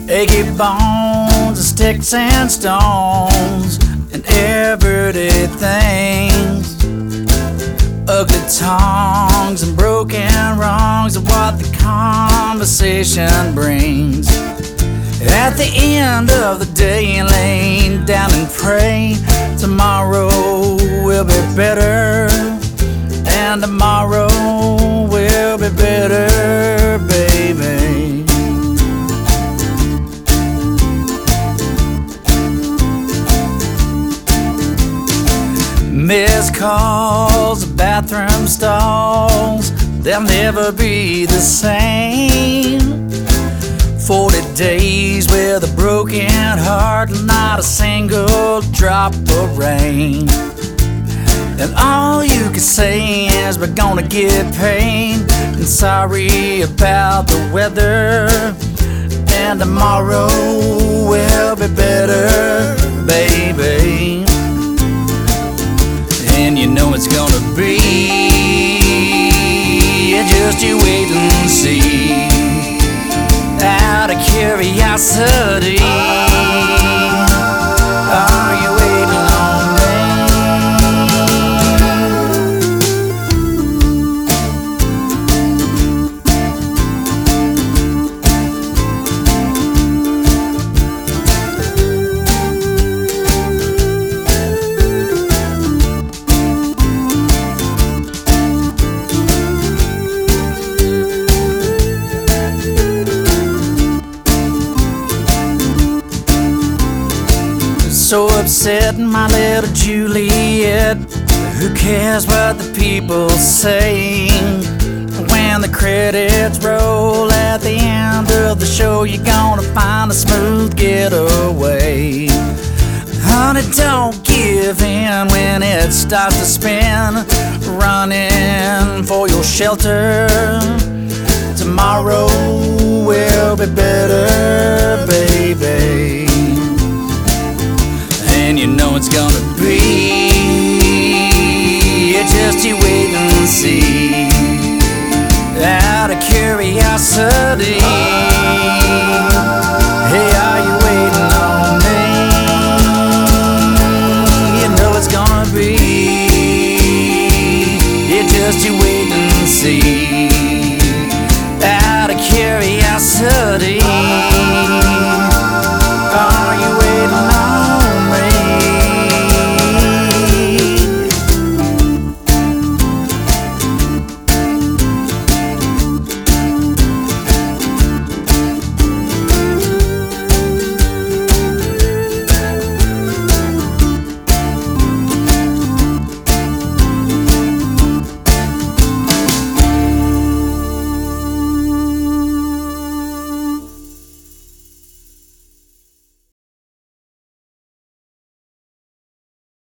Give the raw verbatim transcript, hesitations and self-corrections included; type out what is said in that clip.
achy bones and sticks and stones and everyday things, ugly tongues and broken wrongs of what the conversation brings. At the end of the day, lay down and pray. Tomorrow will be better, and tomorrow will be better, baby. Missed calls, bathroom stalls, they'll never be the same. Forty days with a broken heart, not a single drop of rain. And all you can say is we're gonna get paid, and sorry about the weather, and tomorrow will be better, baby. And you know it's gonna be, just you wait and see. Out of curiosity, are you waiting on me? So upset, my little Juliet. Who cares what the people say? When the credits roll at the end of the show, you're gonna find a smooth getaway. Honey, don't give in when it starts to spin, running for your shelter. Tomorrow will be better, baby. And you know it's gonna be, just you wait and see. Out of curiosity, hey, are you waiting on me? You know it's gonna be, just you wait and see.